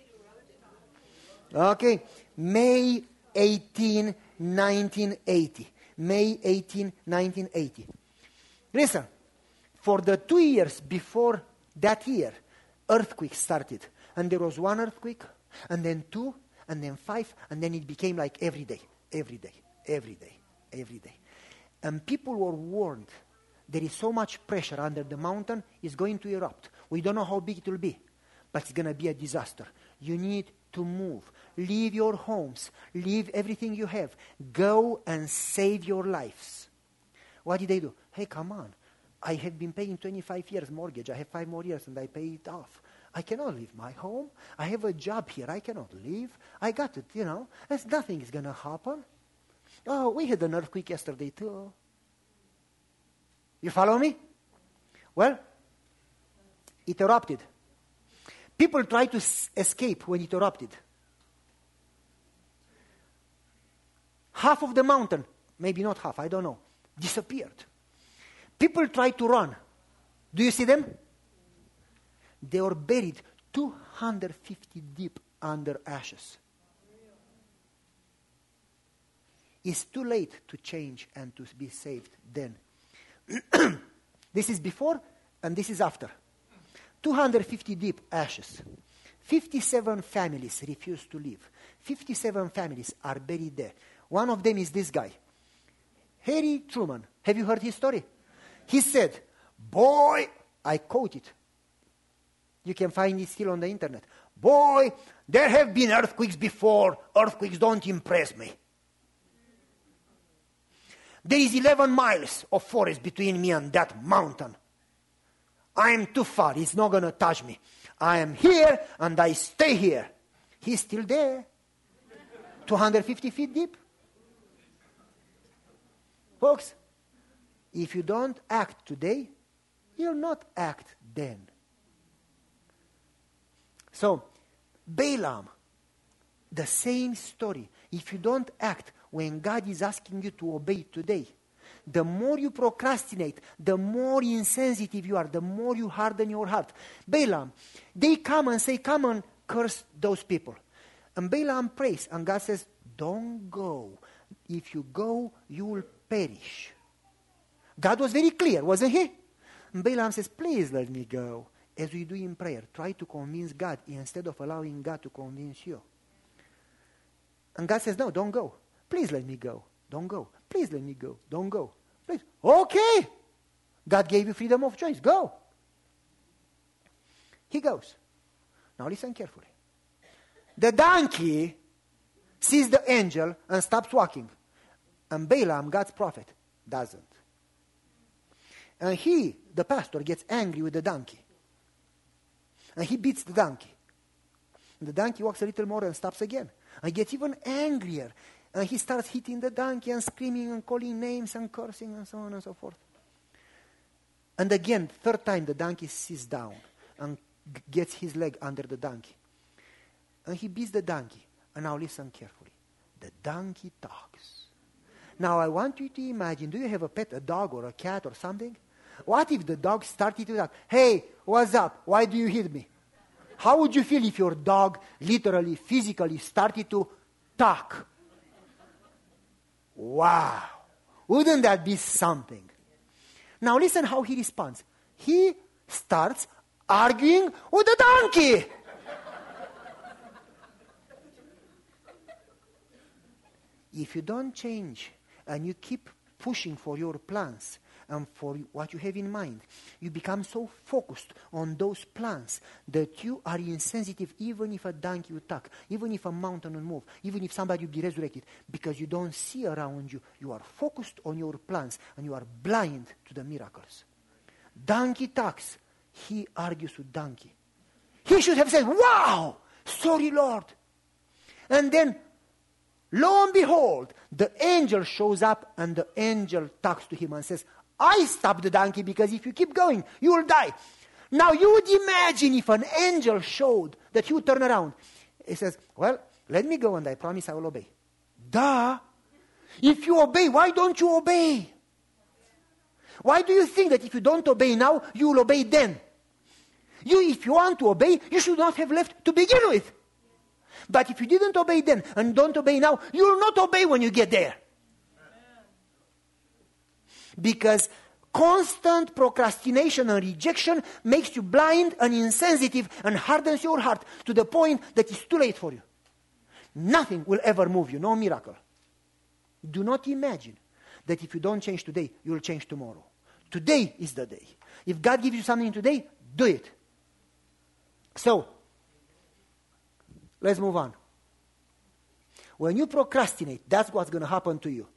Okay. May eighteenth, nineteen eighty. May eighteenth, nineteen eighty. Listen, for the two years before that year, earthquakes started. And there was one earthquake, and then two, and then five, and then it became like every day, every day, every day, every day. And people were warned, there is so much pressure under the mountain, it's going to erupt. We don't know how big it will be, but it's going to be a disaster. You need to move. Leave your homes. Leave everything you have. Go and save your lives. What did they do? Hey, come on. I have been paying twenty-five years mortgage. I have five more years and I pay it off. I cannot leave my home. I have a job here. I cannot leave. I got it, you know. There's nothing is going to happen. Oh, we had an earthquake yesterday too. You follow me? Well, it erupted. People tried to s- escape when it erupted. Half of the mountain, maybe not half, I don't know, disappeared. People tried to run. Do you see them? They were buried two hundred fifty deep under ashes. It's too late to change and to be saved then. This is before and this is after. two hundred fifty deep ashes. fifty-seven families refused to leave. fifty-seven families are buried there. One of them is this guy, Harry Truman. Have you heard his story? He said, boy, I quote it. You can find it still on the internet. Boy, there have been earthquakes before. Earthquakes don't impress me. There is eleven miles of forest between me and that mountain. I am too far. It's not going to touch me. I am here and I stay here. He's still there. two hundred fifty feet deep. Folks, if you don't act today, you'll not act then. So, Balaam, the same story. If you don't act when God is asking you to obey today, the more you procrastinate, the more insensitive you are, the more you harden your heart. Balaam, they come and say, come and curse those people. And Balaam prays, and God says, don't go. If you go, you will perish. God was very clear, wasn't he? And Balaam says, please let me go. As we do in prayer, try to convince God instead of allowing God to convince you. And God says, no, don't go. Please let me go. Don't go. Please let me go. Don't go. Please. Okay. God gave you freedom of choice. Go. He goes. Now listen carefully. The donkey sees the angel and stops walking. And Balaam, God's prophet, doesn't. And he, the pastor, gets angry with the donkey. And he beats the donkey. And the donkey walks a little more and stops again. And gets even angrier. And he starts hitting the donkey and screaming and calling names and cursing and so on and so forth. And again, third time, the donkey sits down and g- gets his leg under the donkey. And he beats the donkey. And now listen carefully. The donkey talks. Now I want you to imagine, do you have a pet, a dog or a cat or something? What if the dog started to talk? Hey, what's up? Why do you hit me? How would you feel if your dog literally, physically started to talk? Wow. Wouldn't that be something? Now listen how he responds. He starts arguing with the donkey. If you don't change and you keep pushing for your plans and for what you have in mind, you become so focused on those plans that you are insensitive even if a donkey will talk, even if a mountain will move, even if somebody will be resurrected, because you don't see around you. You are focused on your plans and you are blind to the miracles. Donkey talks. He argues with donkey. He should have said, wow, sorry, Lord. And then, lo and behold, the angel shows up and the angel talks to him and says, I stopped the donkey because if you keep going, you will die. Now you would imagine if an angel showed that he would turn around. He says, well, let me go and I promise I will obey. Duh. If you obey, why don't you obey? Why do you think that if you don't obey now, you will obey then? You, if you want to obey, you should not have left to begin with. But if you didn't obey then and don't obey now, you will not obey when you get there. Because constant procrastination and rejection makes you blind and insensitive and hardens your heart to the point that it's too late for you. Nothing will ever move you, no miracle. Do not imagine that if you don't change today, you will change tomorrow. Today is the day. If God gives you something today, do it. So, let's move on. When you procrastinate, that's what's going to happen to you.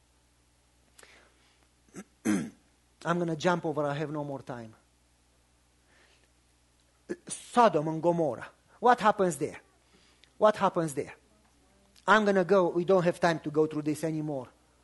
I'm going to jump over, I have no more time. Sodom and Gomorrah. What happens there? What happens there? I'm going to go, we don't have time to go through this anymore.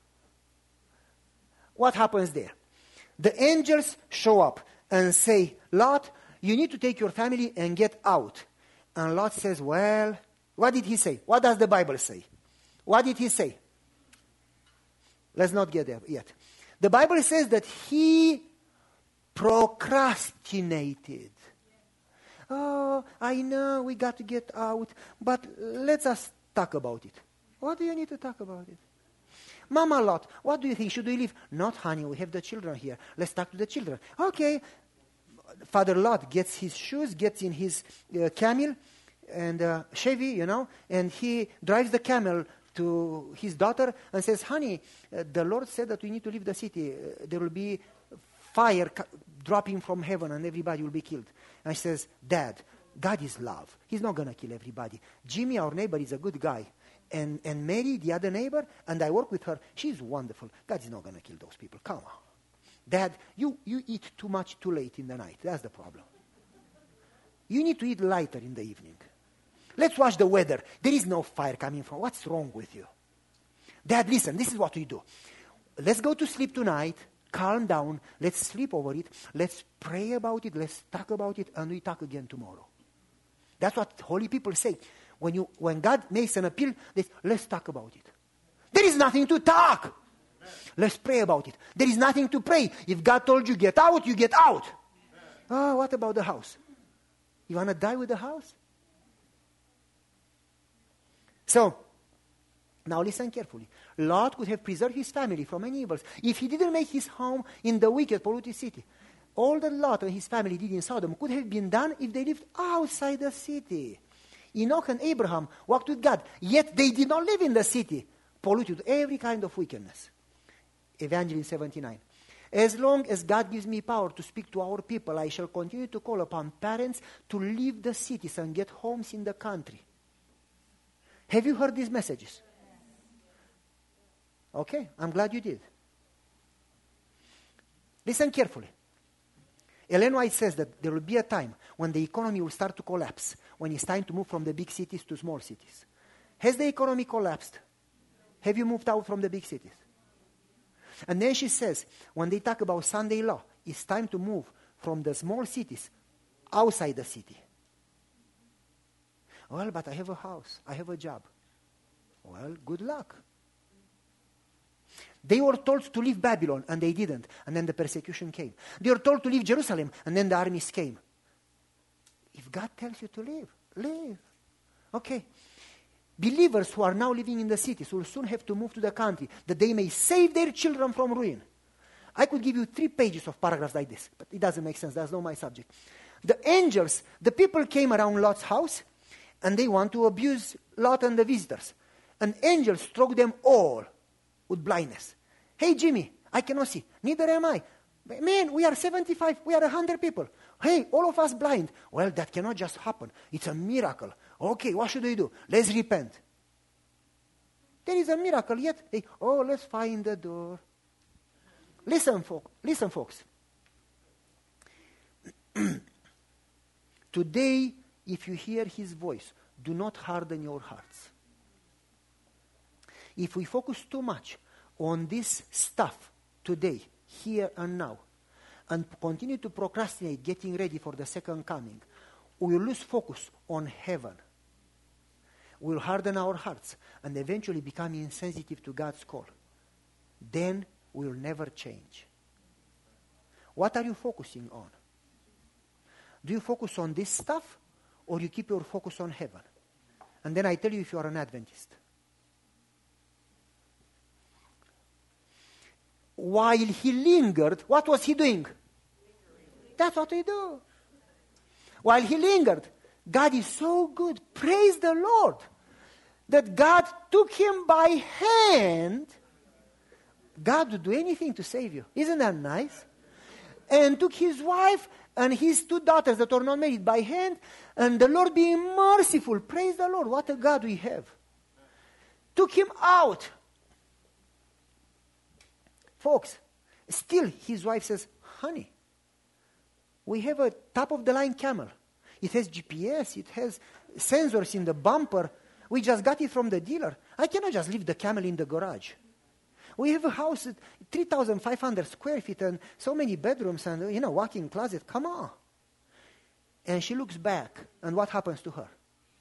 What happens there? The angels show up and say, Lot, you need to take your family and get out. And Lot says, well, what did he say? What does the Bible say? What did he say? Let's not get there yet. The Bible says that he procrastinated. Oh, I know we got to get out, but let's us talk about it. What do you need to talk about it? Mama Lot, what do you think? Should we leave? Not, honey, we have the children here. Let's talk to the children. Okay. Father Lot gets his shoes, gets in his uh, camel and uh, Chevy, you know, and he drives the camel to his daughter and says, honey, uh, the Lord said that we need to leave the city. Uh, there will be fire ca- dropping from heaven and everybody will be killed. And she says, Dad, God is love. He's not going to kill everybody. Jimmy, our neighbor, is a good guy. And, and Mary, the other neighbor, and I work with her, she's wonderful. God is not going to kill those people. Come on. Dad, you, you eat too much too late in the night. That's the problem. You need to eat lighter in the evening. Let's watch the weather. There is no fire coming from. What's wrong with you? Dad, listen, this is what we do. Let's go to sleep tonight. Calm down. Let's sleep over it. Let's pray about it. Let's talk about it. And we talk again tomorrow. That's what holy people say. When, you, when God makes an appeal, they say, let's talk about it. There is nothing to talk. Amen. Let's pray about it. There is nothing to pray. If God told you get out, you get out. Oh, what about the house? You want to die with the house? So, now listen carefully. Lot could have preserved his family from any evils if he didn't make his home in the wicked, polluted city. All that Lot and his family did in Sodom could have been done if they lived outside the city. Enoch and Abraham walked with God, yet they did not live in the city, polluted with every kind of wickedness. Evangelist seventy-nine. As long as God gives me power to speak to our people, I shall continue to call upon parents to leave the cities and get homes in the country. Have you heard these messages? Okay, I'm glad you did. Listen carefully. Ellen White says that there will be a time when the economy will start to collapse, when it's time to move from the big cities to small cities. Has the economy collapsed? Have you moved out from the big cities? And then she says, when they talk about Sunday law, it's time to move from the small cities outside the city. Well, but I have a house, I have a job. Well, good luck. They were told to leave Babylon, and they didn't. And then the persecution came. They were told to leave Jerusalem, and then the armies came. If God tells you to leave, leave. Okay. Believers who are now living in the cities will soon have to move to the country that they may save their children from ruin. I could give you three pages of paragraphs like this, but it doesn't make sense. That's not my subject. The angels, the people came around Lot's house, and they want to abuse Lot and the visitors. And angels struck them all with blindness. Hey, Jimmy, I cannot see. Neither am I. Man, we are seventy-five. We are one hundred people. Hey, all of us blind. Well, that cannot just happen. It's a miracle. Okay, what should we do? Let's repent. There is a miracle yet. Hey, oh, let's find the door. Listen, folks. Listen, folks. Today if you hear his voice, do not harden your hearts. If we focus too much on this stuff today, here and now, and continue to procrastinate getting ready for the second coming, we will lose focus on heaven. We will harden our hearts and eventually become insensitive to God's call. Then we will never change. What are you focusing on? Do you focus on this stuff, or you keep your focus on heaven? And then I tell you if you are an Adventist. While he lingered, what was he doing? That's what we do. While he lingered, God is so good, praise the Lord, that God took him by hand. God would do anything to save you. Isn't that nice? And took his wife and his two daughters that were not married by hand, and the Lord being merciful, praise the Lord, what a God we have. Took him out. Folks, still his wife says, honey, we have a top-of-the-line camel. It has G P S, it has sensors in the bumper. We just got it from the dealer. I cannot just leave the camel in the garage. We have a house at three thousand five hundred square feet and so many bedrooms and, you know, walk-in closet. Come on. And she looks back, and what happens to her?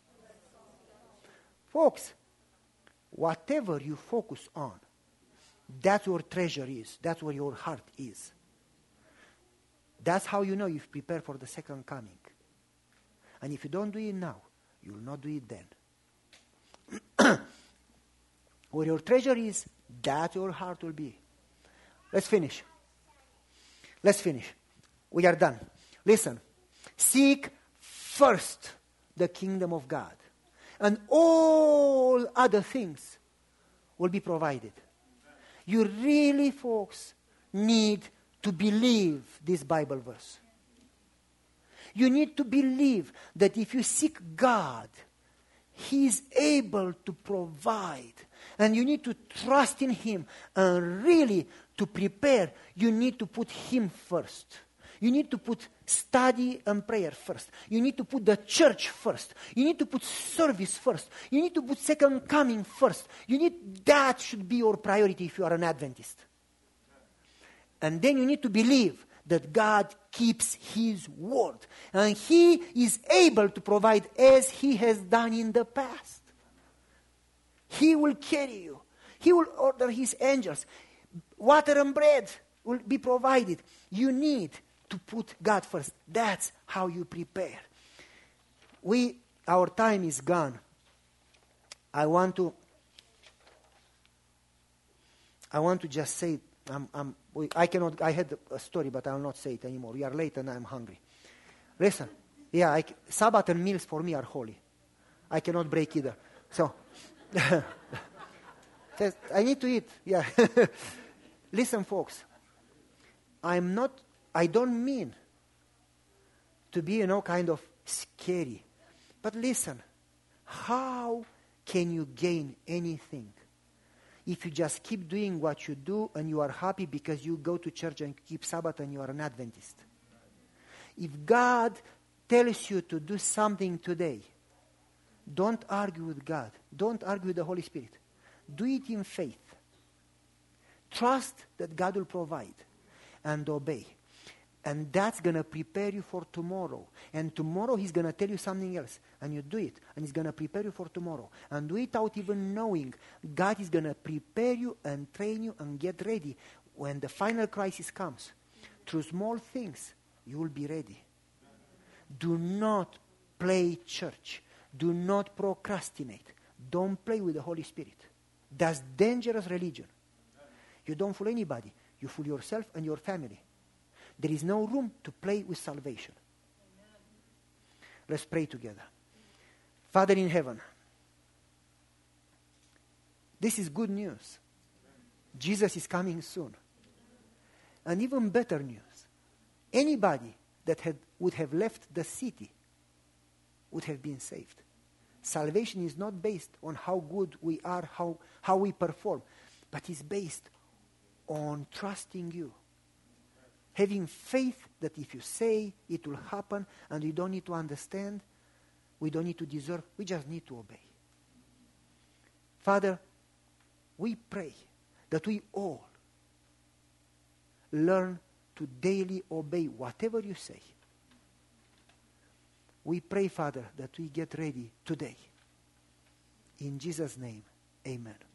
Folks, whatever you focus on, that's where treasure is. That's where your heart is. That's how you know you've prepared for the second coming. And if you don't do it now, you will not do it then. Where your treasure is, that your heart will be. Let's finish. Let's finish. We are done. Listen. Seek first the kingdom of God, and all other things will be provided. You really, folks, need to believe this Bible verse. You need to believe that if you seek God, He is able to provide. And you need to trust in Him. And really, to prepare, you need to put Him first. You need to put study and prayer first. You need to put the church first. You need to put service first. You need to put second coming first. You need, that should be your priority if you are an Adventist. And then you need to believe that God keeps His word. And He is able to provide as He has done in the past. He will carry you. He will order His angels. Water and bread will be provided. You need to put God first. That's how you prepare. We, our time is gone. I want to, I want to just say, I'm, I'm, we, I cannot, I had a story, but I will not say it anymore. We are late and I'm hungry. Listen, yeah, I, Sabbath and meals for me are holy. I cannot break either. So, I need to eat, yeah. Listen, folks, I'm not, I don't mean to be, you know, kind of scary. But listen, how can you gain anything if you just keep doing what you do and you are happy because you go to church and keep Sabbath and you are an Adventist? If God tells you to do something today, don't argue with God. Don't argue with the Holy Spirit. Do it in faith. Trust that God will provide and obey. And that's going to prepare you for tomorrow. And tomorrow He's going to tell you something else. And you do it. And He's going to prepare you for tomorrow. And do it without even knowing. God is going to prepare you and train you and get ready. When the final crisis comes, through small things, you will be ready. Do not play church. Do not procrastinate. Don't play with the Holy Spirit. That's dangerous religion. You don't fool anybody. You fool yourself and your family. There is no room to play with salvation. Amen. Let's pray together. Father in heaven, this is good news. Jesus is coming soon. And even better news, anybody that had, would have left the city would have been saved. Salvation is not based on how good we are, how, how we perform, but is based on trusting you. Having faith that if you say, it will happen, and you don't need to understand, We don't need to deserve. We just need to obey. Father, we pray that we all learn to daily obey whatever you say. We pray, Father, that we get ready today. In Jesus' name, amen.